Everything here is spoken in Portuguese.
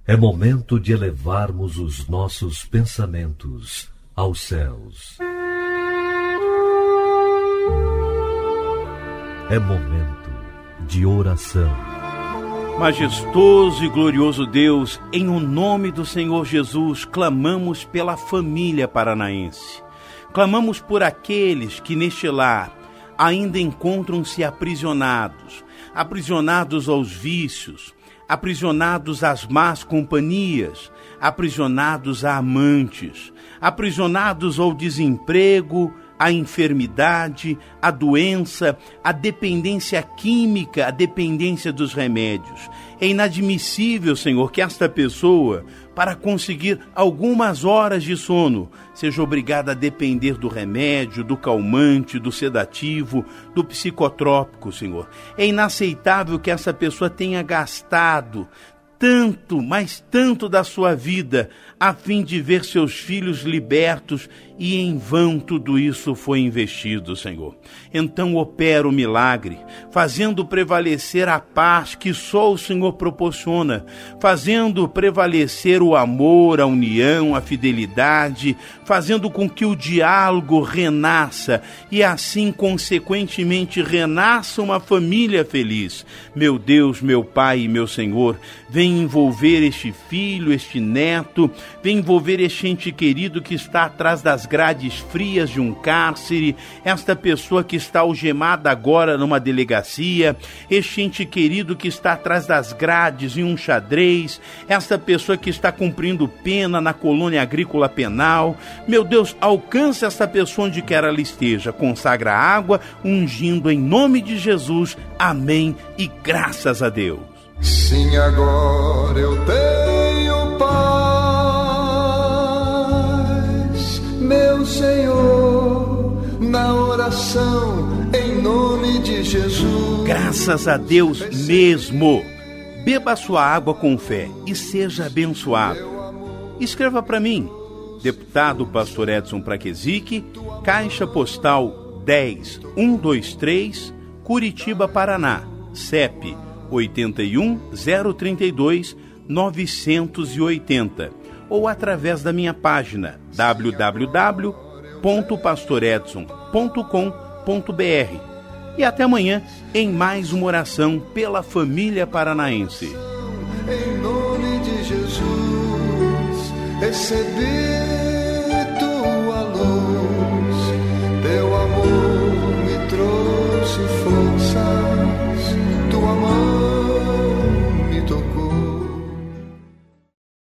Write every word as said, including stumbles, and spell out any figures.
É momento de elevarmos os nossos pensamentos aos céus. É momento de oração. Majestoso e glorioso Deus, em o nome do Senhor Jesus, clamamos pela família paranaense. Clamamos por aqueles que neste lar ainda encontram-se aprisionados, aprisionados aos vícios, aprisionados às más companhias, aprisionados a amantes, aprisionados ao desemprego, à enfermidade, à doença, à dependência química, à dependência dos remédios. É inadmissível, Senhor, que esta pessoa, para conseguir algumas horas de sono, seja obrigada a depender do remédio, do calmante, do sedativo, do psicotrópico, Senhor. É inaceitável que essa pessoa tenha gastado tanto, mas tanto da sua vida, a fim de ver seus filhos libertos, e em vão tudo isso foi investido, Senhor. Então opera o milagre, fazendo prevalecer a paz que só o Senhor proporciona, fazendo prevalecer o amor, a união, a fidelidade, fazendo com que o diálogo renasça, e assim, consequentemente, renasça uma família feliz. Meu Deus, meu Pai e meu Senhor, vem envolver este filho, este neto, vem envolver este ente querido que está atrás das grades frias de um cárcere, esta pessoa que está algemada agora numa delegacia, este ente querido que está atrás das grades em um xadrez, esta pessoa que está cumprindo pena na colônia agrícola penal. Meu Deus, alcança esta pessoa onde quer ela esteja, consagra a água, ungindo em nome de Jesus. Amém e graças a Deus. Sim, agora eu tenho paz, meu Senhor, na oração em nome de Jesus. Graças a Deus mesmo. Beba sua água com fé e seja abençoado. Escreva para mim, deputado Pastor Edson Praquesic, Caixa Postal dez mil cento e vinte e três, Curitiba, Paraná, C E P oito um zero três dois nove oito zero, ou através da minha página w w w ponto pastor edson ponto com ponto b r. E até amanhã em mais uma oração pela família paranaense. Em nome de Jesus, receber